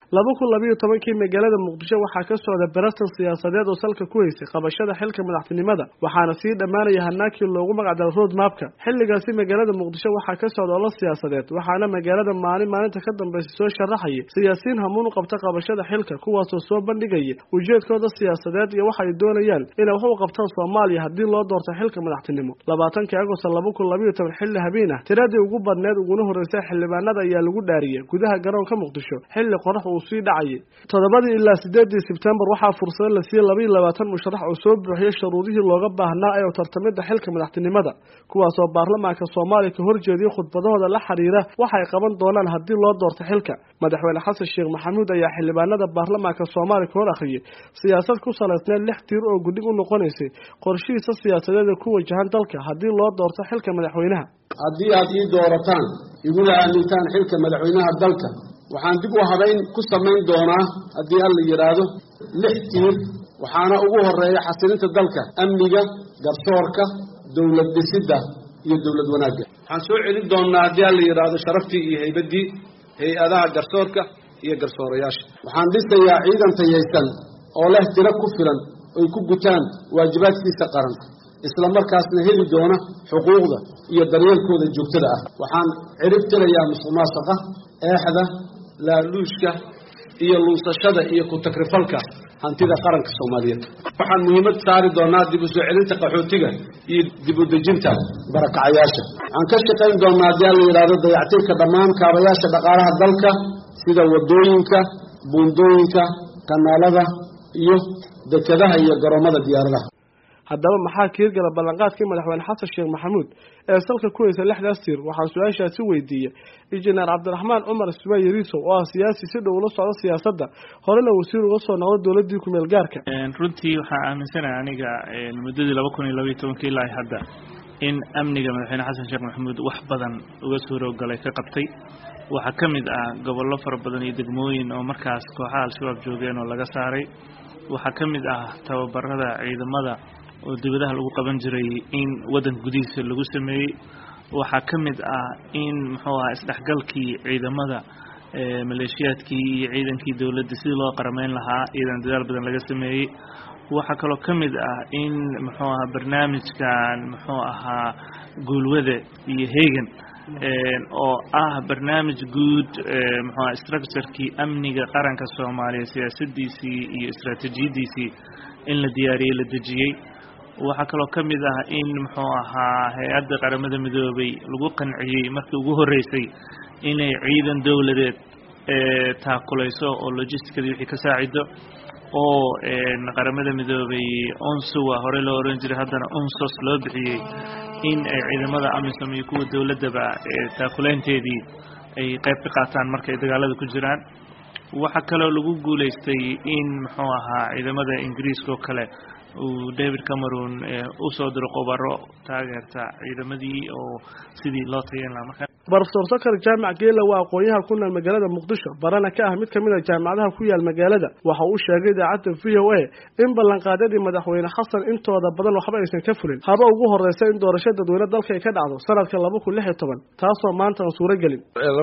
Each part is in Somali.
2012 magaalada Muqdisho waxaa ka socda barastan siyaasadeed oo salka ku haysay qabashada xilka madaxtinimada waxaana sii dhamaanaya hanaakii loogu magacdaro road mapka xilligaasi magaalada Muqdisho waxaa ka socda olol siyaasadeed waxaana magaalada maalinta ka dambeysay soo sharaxay siyaasiyiin hamuun u qabta qabashada xilka kuwaas oo soo bandhigay ujeedkooda siyaasadeed iyo waxa ay doonayaan inay wax u qabtaan Soomaaliya hadii loo doorto xilka madaxtinimo 20 Agosto 2012 xilli habeen ah tiradii ugu badneed uguna horeysay xildhibaanada ayaa lagu dhaariyay gudaha garoonka Muqdisho xilli qorax uu sii dhacay 7 ilaa 8 September waxaa fursad la siiyay 22 musharax oo soo buuxiyay shuruudihii looga baahnaa ee tartamada xilka madaxtinimada kuwaas oo baarlamaanka Soomaaliya ka horjeediyay khudbadahooda la xiriira waxa ay qaban doonaan hadii loo doorto xilka madaxweyne Xasan Sheekh Maxamuud ayaa xildhibaanada baarlamaanka Soomaaliya ka hor akhriyay siyaasad ku saleysan 6 tiir oo guddig u noqonaysay qorshihiisa siyaasadeed ku wajahan dalka hadii loo doorto xilka madaxweynaha haddii aad ii doorataan iguna aamintaan xilka madaxweynaha dalka waxaan dib u habeyn ku samayn doonaa haddii alla yiraahdo 6 tiir waxaana ugu horeeya xasilinta dalka amniga garsoorka dawlad dhisidda iyo dawlad wanaagga waxaan soo celin doonaa haddii alla yiraahdo sharaftii iyo haybadii hay-adaha garsoorka iyo garsoorayaasha waxaan dhisayaa ciidan tayaysan oo leh tiro ku filan oo ay ku gutaan waajibaadkiisa qaran isla markaasna heli doona xuquuqda iyo daryeelkooda joogtada ah waxaan cirib tirayaa musuqmaasuqa eexda laaluushka iyo lunsashada iyo ku takrifalka hantida qaranka Soomaaliyeed waxaan muhiimad saari doonaa dib u soo celinta qaxootiga iyo dib u dejinta barakacayaasha waxaan ka shaqayn doonaa haddii la yiraahdo dayactirka dhammaan kaabayaasha dhaqaalaha dalka sida wadooyinka buundooyinka kanaalada iyo dekedaha iyo garoomada diyaaradaha haddaba maxaa kiirgala ballanqaadkii madaxweyne Xasan Sheekh Maxamuud ee salka ku haysa 6daas tiir waxaan su'aashaasi weydiiyay injineer Cabdiraxmaan Cumar Ismaaciil Yariso oo siyaasi si dhow ula socda siyaasadda horena wasiir uga soo noqday dawladii ku meel gaarka runtii waxaan aaminsanahay aniga muddadii 2012 ilaa hadda in amniga madaxweyne Xasan Sheekh Maxamuud wax badan uga soo rogalay ka qabtay waxa kamid ah gobollo fara badan iyo degmooyin oo markaas kooxaha al-shabaab joogeen oo laga saaray waxa kamid ah tababarada ciidamada oo dibadaha lagu qaban jiray in wadan gudihiisa lagu sameeyay waxa kamid ah in muxuu ahaa isdhaxgalkii ciidamada maleeshiyaadkii iyo ciidankii dawladda si loo qarameyn lahaa ciidan dadaal badan laga sameeyay waxa kaloo kamid ah in muxuu ahaa barnaamijkan muxuu ahaa guulwada iyo heegan oo ah barnaamij guud muxuu ahaa structure-kii amniga qaranka Soomaaliya siyaasadiisii iyo istaraatiijiyadiisii in la diyaariyay la dejiyay waxa kaloo kamid ah in muxuu ahaa hay'adda qaramada midoobay lagu qanciyay markii ugu horeysay inay ciidan dawladeed taakulayso oo logistically wixii ka saacido oo qaramada midoobay UNSWA hore loo oran jiray haddana UNSOS loo bixiyay in ay ciidamada AMISOM iyo kuwa dawladaba taakuleynteedii ay qayb ka qaataan markay dagaalada ku jiraan waxa kaloo lagu guuleystay in muxuu ahaa ciidamada Ingiriiska oo kale David Cameron soo diro qobaro taageerta ciidamadii oo sidii loo tayeyn lahaa marka Professor Sakar Jaamac Geela waa aqoonyahan ku nool magaalada Muqdisho barana ka ah mid kamid ah jaamacadaha ku yaal magaalada waxa uu sheegay idaacadda VOA in ballanqaadadii madaxweyne Xasan intooda badan waxba aysan ka fulin haba ugu horeysay in doorashada dadweynaha dalka ay ka dhacdo sanadka 2016 taasoo maanta aan suura gelin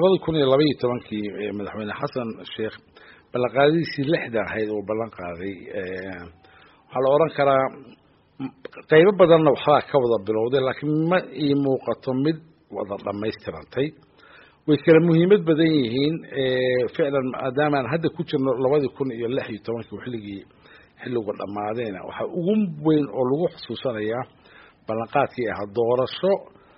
2012 madaxweyne Xasan Sheekh ballanqaadiisii 6 ahayd oo ballanqaaday hal oran kara qayb badan waxa ka wada bilowday laakiin ma ii muuqato mid wada dhameystirantay way kala muhiimad badan yihiin ficlan maadaama hadda ku jirno 2016 xilliga dhamaadayna waxa ugu weyn oo lagu xusuusanayaa ballanqaadkii ah doorasho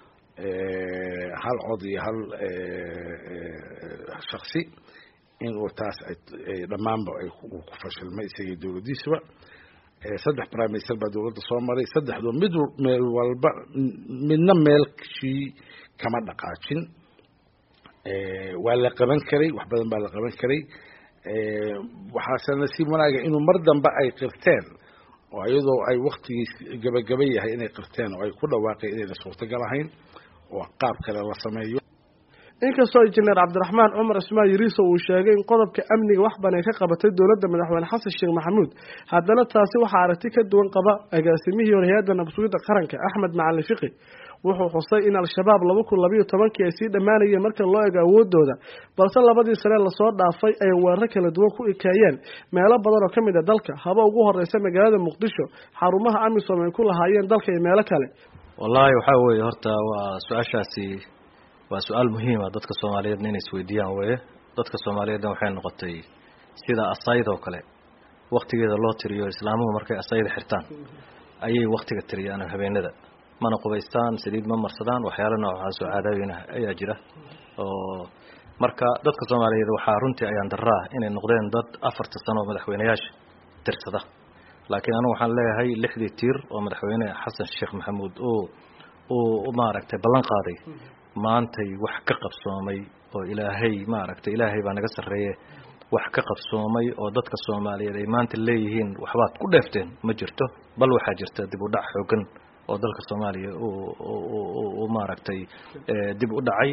hal cod iyo hal shakhsi in uu taas dhamaanba ay ku fashilmay isagii dawladiisaba saddex prime minister baa dawladda soo maray saddexdu meel walba midna meelkii kama dhaqaajin waa la qaban karay wax badan baa la qaban karay waxaa nasiib wanaaga inuu mar dambe ay qirteen oo iyadoo ay waqtigiis gabagaba yahay inay qirteen oo ay ku dhawaaqeen inay suurtagal ahayn oo qaab kale la sameeyo inkastoo injineer Cabdiraxmaan Cumar Ismaaciil Yariso uu sheegay in qodobka amniga wax badan ka qabatay dawladda madaxweyne Xasan Sheekh Maxamuud haddana taasi waxa aragti ka duwan qaba agaasimihii hay'adda nabadgelyada qaranka Axmed Macalin Fiqi wuxuu xusay in al-shabaab 2012 ay sii dhamaanayeen marka loo eego awoodooda balse labadii sane la soo dhaafay ay weerar kala duwan ku ikaayeen meelo badan oo kamid ah dalka haba ugu horeysa magaalada Muqdisho xarumaha AMISOM ay ku lahaayeen dalka iyo meelo kale wallahi waxa weeye horta waa su'aashaasi waa su'aal muhiim ah dadka Soomaaliyeed inay isweydiiyaan weeye dadka Soomaaliyeed waxay noqotay sida asayid oo kale waqtigeeda loo tiriyo islaamuhu markay asayid xirtaan ayay waqtiga tiriyaan habeenada mana qubaystaan saliid ma marsadaan waxyaalo noocaas oo caadooyin ah ayaa jira oo marka dadka Soomaaliyeed waxa runtii ayaan daraa inay noqdeen dad 4 sano madaxweynayaasha tirsada laakiin anu waxaan leeyahay 6 tiir oo madaxweyne Xasan Sheekh Maxamuud oo maaragtay ballan qaaday maantay wax ka qabsoomay oo ilaahay baa naga sareeyay wax ka qabsoomay oo dadka Soomaaliyeed ay maanta leeyihiin waxbaad ku dheefteen ma jirto bal waxa jirta dib u dhac xooggan oo dalka Soomaaliya oo maaragtay dib u dhacay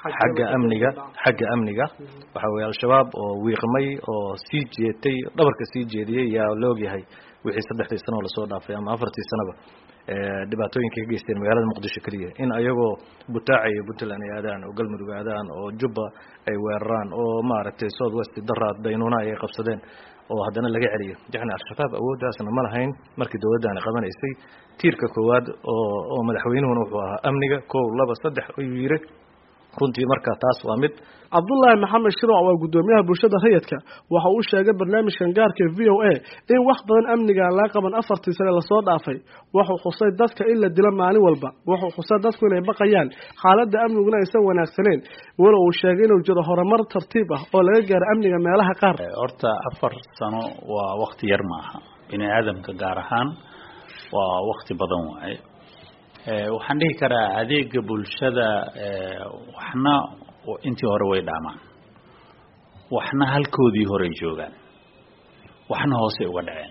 xagga amniga waxa weeye al-shabaab oo wiiqmay oo sii jeetay dhabarka sii jeediyay yaa loo yahay wixii 3 sano la soo dhaafay ama 4 sanaba dhibaatooyinka ka geysteen magaalada Muqdisho kaliya in ayagoo butaacay Puntland ay aadaan oo galmudug aadaan oo Jubba ay weeraraan oo maaragtay South West daraad daynuna ay qabsadeen oo haddana laga celiyo jaxna al-shabaab awooddaasna ma lahayn markii dawladdan qabanaysay tiirka koowaad oo madaxweynuhu wuxuu ahaa amniga 1 2 3 ayuu yiri runtii marka taas waa mid Abdullahi Maxamed Shirooc waa gudoomiyaha bulshada rayidka waxa uu sheegay barnaamijkan gaarka VOA in wax badan amniga la qaban 4 sano la soo dhaafay wuxuu xusay dadka in la dilo maalin walba wuxuu xusay dadku inay baqayaan xaaladda amniguna aysan wanaagsaneyn wala uu sheegay inuu jiro horumar tartiib ah oo laga gaaro amniga meelaha qaar horta 4 sano waa waqti yar maaha bini aadamka gaar ahaan waa waqti badan waay waxaan dhihi karaa adeega bulshada waxna intii hore way dhaamaan waxna halkoodii hore joogaan waxna hoose uga dhaceen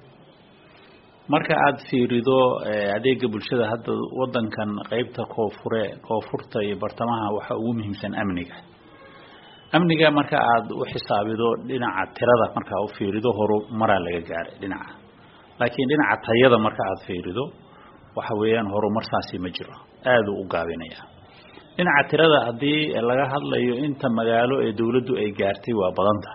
marka aad fiirido adeega bulshada hadda wadankan qaybta koonfurta iyo bartamaha waxa ugu muhiimsan amniga marka aad u xisaabido dhinaca tirada marka u fiirido horumar laga gaaray dhinaca laakiin dhinaca tayada marka aad fiirido waxa weeyaan horumar saasi ma jiro aad u gaabinaya dhinaca tirada hadii laga hadlayo inta magaalo ee dawladdu ay gaartay waa badanta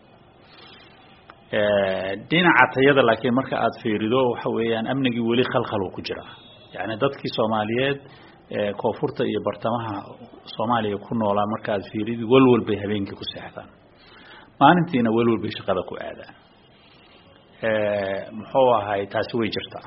dhinaca tayada laakiin marka aad fiirido waxa weeyaan amnigi wali khalkhal ku jira yaani dadkii Soomaaliyeed koonfurta iyo bartamaha Soomaaliya ku noolaa marka aad fiirido walwal bay habeenkii ku seexdaan maalintiina walwal bay shaqada ku aadaan muxuu ahay taasi way jirtaa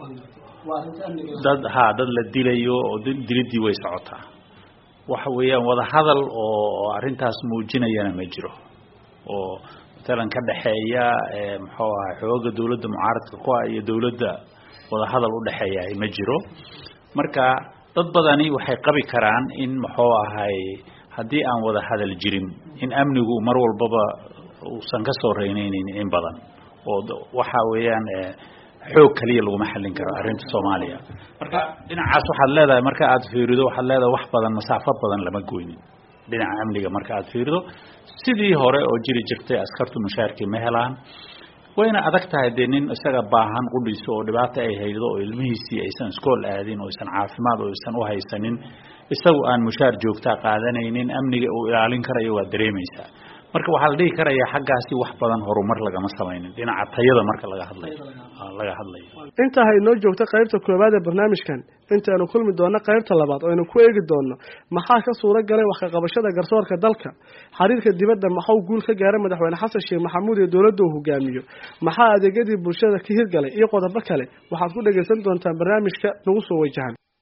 dad la dilayo oo dilidii way socotaa waxa weeyaan wada hadal oo arintaas muujinayana ma jiro oo talan ka dhaxeeya muxuu ahay xooga dawladda mucaaradka ku ah iyo dawladda wada hadal u dhaxeeya ma jiro marka dad badani waxay qabi karaan in muxuu ahay hadii aan wada hadal jirin in amnigu mar walbaba uu san ka soo reynaynin in badan oo waxa weeyaan xoog kaliya lagu maxallin karo arinta Soomaaliya marka dhinacaas waxaad leedahay marka aad fiirido waxaad leedahay wax badan masaafo badan lama gooynin dhinaca amniga marka aad fiirido sidii hore oo jiri jirtay askartu mushaarkii ma helaan wayna adag tahay nin isaga baahan qudhiso oo dhibaato ay haydo oo ilmihiisii aysan iskool aadin oo aysan caafimaad oo aysan u haysanin isagu aan mushaar joogta qaadanaynin amniga uu ilaalin karayo waa dareemaysaa marka waxa la dhigi karayaa xaggaasi wax badan horumar lagama sameeynin dhinaca tayada marka laga hadlayo inta hay noo joogta qaybta koobaad ee barnaamijkan intaanu kulmi doono qaybta labaad oo aynu ku eegi doono maxaa ka suura galay wax ka qabashada garsoorka dalka xiriirka dibadda maxuu guul ka gaaray madaxweyne Xasan Sheekh Maxamuud ee dawladda uu hogaamiyo maxaa adeegyadii bulshada ka hirgalay iyo qodobo kale waxaad ku dhageysan doontaan barnaamijka nagu soo wajahan